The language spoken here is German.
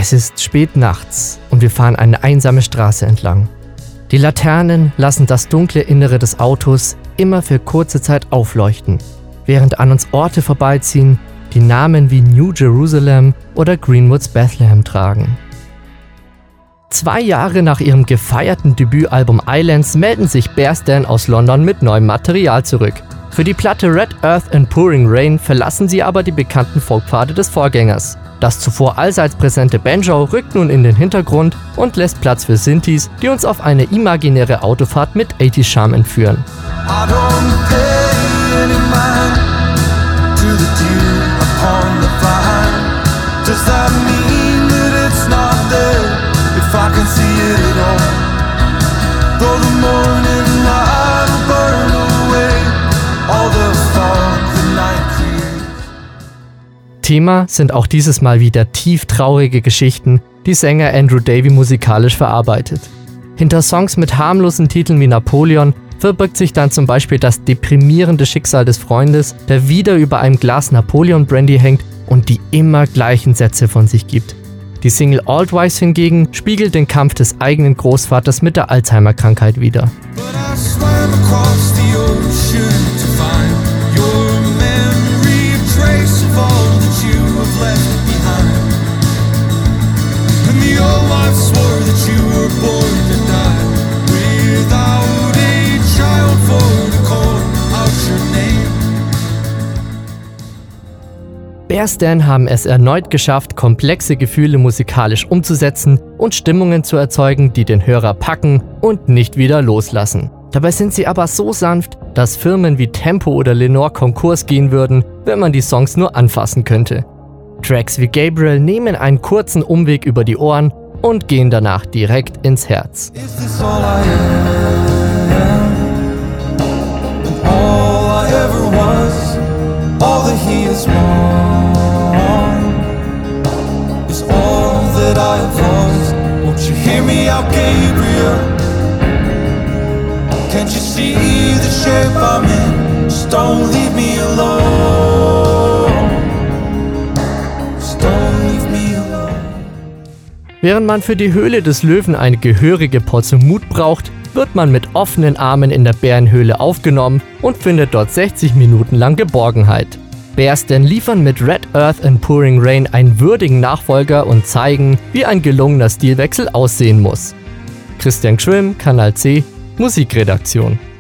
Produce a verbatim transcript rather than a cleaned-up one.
Es ist spät nachts und wir fahren eine einsame Straße entlang. Die Laternen lassen das dunkle Innere des Autos immer für kurze Zeit aufleuchten, während an uns Orte vorbeiziehen, die Namen wie New Jerusalem oder Greenwoods Bethlehem tragen. Zwei Jahre nach ihrem gefeierten Debütalbum Islands melden sich Bear Stan aus London mit neuem Material zurück. Für die Platte Red Earth and Pouring Rain verlassen sie aber die bekannten Folkpfade des Vorgängers. Das zuvor allseits präsente Banjo rückt nun in den Hintergrund und lässt Platz für Synthes, die uns auf eine imaginäre Autofahrt mit achtziger Charme entführen. Thema sind auch dieses Mal wieder tief traurige Geschichten, die Sänger Andrew Davie musikalisch verarbeitet. Hinter Songs mit harmlosen Titeln wie Napoleon verbirgt sich dann zum Beispiel das deprimierende Schicksal des Freundes, der wieder über einem Glas Napoleon Brandy hängt und die immer gleichen Sätze von sich gibt. Die Single Altwise hingegen spiegelt den Kampf des eigenen Großvaters mit der Alzheimer-Krankheit wider. Bear Stan haben es erneut geschafft, komplexe Gefühle musikalisch umzusetzen und Stimmungen zu erzeugen, die den Hörer packen und nicht wieder loslassen. Dabei sind sie aber so sanft, dass Firmen wie Tempo oder Lenore Konkurs gehen würden, wenn man die Songs nur anfassen könnte. Tracks wie Gabriel nehmen einen kurzen Umweg über die Ohren und gehen danach direkt ins Herz. Can't you see the shape I'm in? Just don't leave me alone. Just don't leave me alone. Während man für die Höhle des Löwen eine gehörige Portion Mut braucht, wird man mit offenen Armen in der Bärenhöhle aufgenommen und findet dort sechzig Minuten lang Geborgenheit. Bear Stan liefern mit Red Earth and Pouring Rain einen würdigen Nachfolger und zeigen, wie ein gelungener Stilwechsel aussehen muss. Christian Schwimm, Kanal C, Musikredaktion.